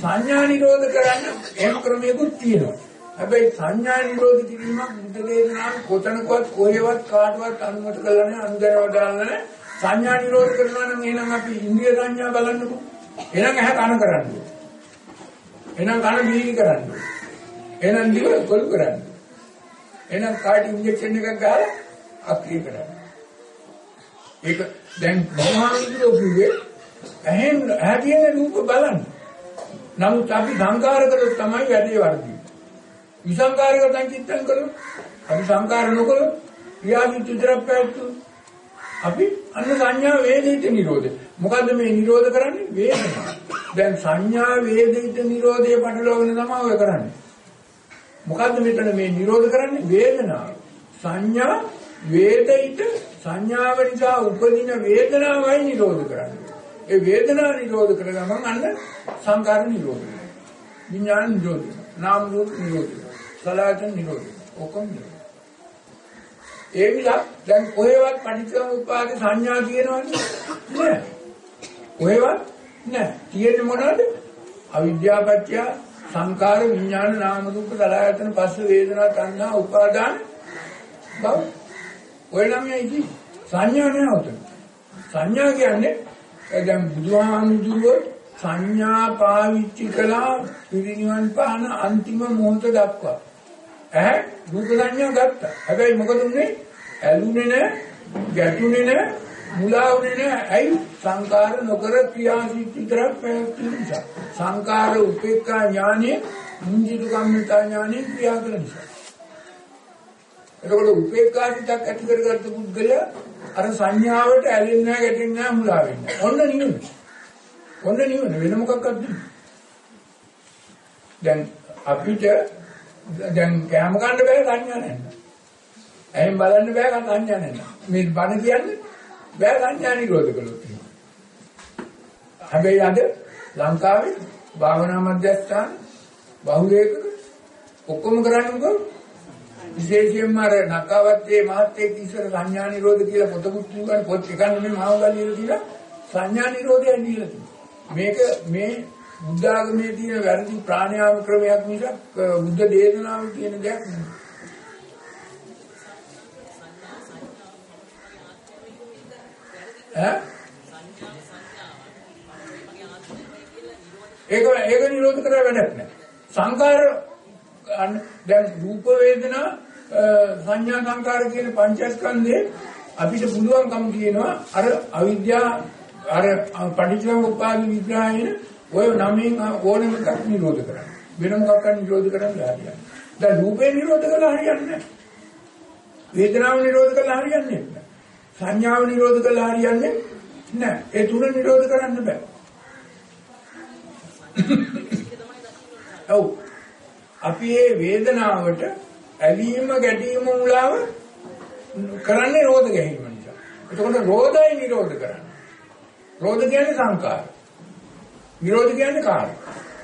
සංඥා නිරෝධ කරන්න එහෙම ක්‍රමයකුත් තියෙනවා. හැබැයි සංඥා නිරෝධ කිරීමක් බුද්ධ දේශනාවේ කොතනකවත් කොහෙවත් කාටවත් අනුමත කරලා නැහැ, අනුදැනව දාලා නැහැ. සංඥා නිරෝධ කරනවා නම් එහෙනම් අපි ඉන්ද්‍රිය සංඥා බලන්නකො. එහෙනම් ඇහ කන කරන්න ඕනේ. එහෙනම් කන බීවි කරන්න ඕනේ. එහෙනම් දිව කොළු කරන්න. එහෙනම් කාට ඉන්ජෙක්ෂන් එකක් ගහලා අක්‍රිය කරන්න. ඒක දැන් බුදුහාමුදුරුවෝ කිව්වේ ඇහෙන් ඇහැ කියන රූප බලන්න. නමුත් අපි සංකාර කරොත් තමයි වැඩේ වර්ධින්නේ. විසංකාර කරන් චිත්තං කරොත් අපි සංකාර නොකරොත් ක්‍රියාවිත විතරක් පැවතුන. අපි අන්න සංඥා වේදිත නිරෝධය. මොකද්ද මේ නිරෝධ කරන්නේ? වේදනා. දැන් සංඥා වේදිත නිරෝධය පටලවගෙන තමයි ඔය කරන්නේ. මොකද්ද මෙතන මේ නිරෝධ කරන්නේ? වේදනාව. සංඥා වේදිත සංඥාව නිසා උපදින වේදනාවයි නිරෝධ කරන්නේ. ඒ වේදනාව නිරෝධ කරගමන් අන්න සංකාර නිරෝධය. විඥාන නිරෝධය. නාම රූප නිරෝධය. සලආයතන නිරෝධය. ඔක්කොම නිරෝධය. ඒ නිසා දැන් කොහෙවත් පටිච්චසමුප්පාද සංඥා කියනවනේ නෑ. කොහෙවත් නෑ. තියෙන්නේ මොනවද? අවිද්‍යාව පත්‍ය සංකාර විඥාන නාම රූප සලආයතන පස්ස වේදනා තණ්හා උපාදාන බව. ඔය නම් යයි සංඥා නෑ උතන. සංඥා කියන්නේ දැන් බුදුහාමුදුරුවෝ සංඥා පාවිච්චි කළා පිරිනිවන් පාන අන්තිම මොහොත දක්වා. රූප සංඥා ගත්තා. හැබැයි මොකද උනේ? ඇලුනේ නැහැ, ගැටුනේ නැහැ, මුලා වුනේ නැහැ. ඇයි? සංකාර නොකර ක්‍රියාසිත විතරක් පැවැත්වීම නිසා. සංකාර උපේක්ඛා ඥානෙ, මුංජිතු කම්මිතා ඥානෙ ක්‍රියා කරන නිසා. එතකොට උපේක්ඛා සිතක් ඇති කරගත්ත පුද්ගලයා අර සංඥාවට ඇලෙන්නේ නැහැ, ගැටෙන්නේ නැහැ, මුලා වෙන්නේ නැහැ. ඔන්න නිවන. ඔන්න නිවන වෙන මොකක්වත් නෙමෙයි. දැන් අපිට දැන් කැම ගන්න බෑ සංඥා නැහැ. එහෙන් බලන්න බෑ සංඥා නැහැ. මේ බණ කියන්නේ බෑ සංඥා නිරෝධ කළොත්. හැබැයි අද ලංකාවේ භාවනා මධ්‍යස්ථාන බහුලයක ඔක්කොම කරන්නේ මොකද? විශේෂයෙන්ම අර නකාවත්තේ මහත්තයෙක් ඉස්සර සංඥා නිරෝධ කියලා පොතකුත් කියවන පොත් එකක් නෙමෙයි මාවගලියල තියලා සංඥා නිරෝධය දීලා තියෙනවා. මේක මේ බුද්ධ ආගමේ තියෙන වැරදි ප්‍රාණයාම ක්‍රමයක් නිසා බුද්ධ දේශනාවේ තියෙන දෙයක් නෙමෙයි. ඒක නිරෝධ කරලා වැඩක් නැහැ. සංකාර දැන් රූප වේදනා සංඥා සංකාර කියන පංචස්කන්ධේ අපිට පුළුවන්කම තියෙනවා අර අවිද්‍යාව අර පටිච්චසමුප්පාද විග්‍රහයෙන් ඔය නමෙන් ඕනෙම එකක් නිරෝධ කරන්න. වෙන මොකක්ද නිරෝධ කරන්න හරියන්නේ. දැන් රූපේ නිරෝධ කළා හරියන්නේ නැහැ. වේදනාව නිරෝධ කළා හරියන්නේ නැහැ. සංඥාව නිරෝධ කළා හරියන්නේ නැහැ. ඒ තුන නිරෝධ කරන්න බෑ. ඔව්. අපි මේ වේදනාවට ඇලීම ගැටීම මුලාව කරන්නේ රෝධ ගැනීම නිසා. එතකොට රෝධය නිරෝධ කරන්න. රෝධ කියන්නේ සංකාර. නිරෝධ කියන්නේ කාර්ය.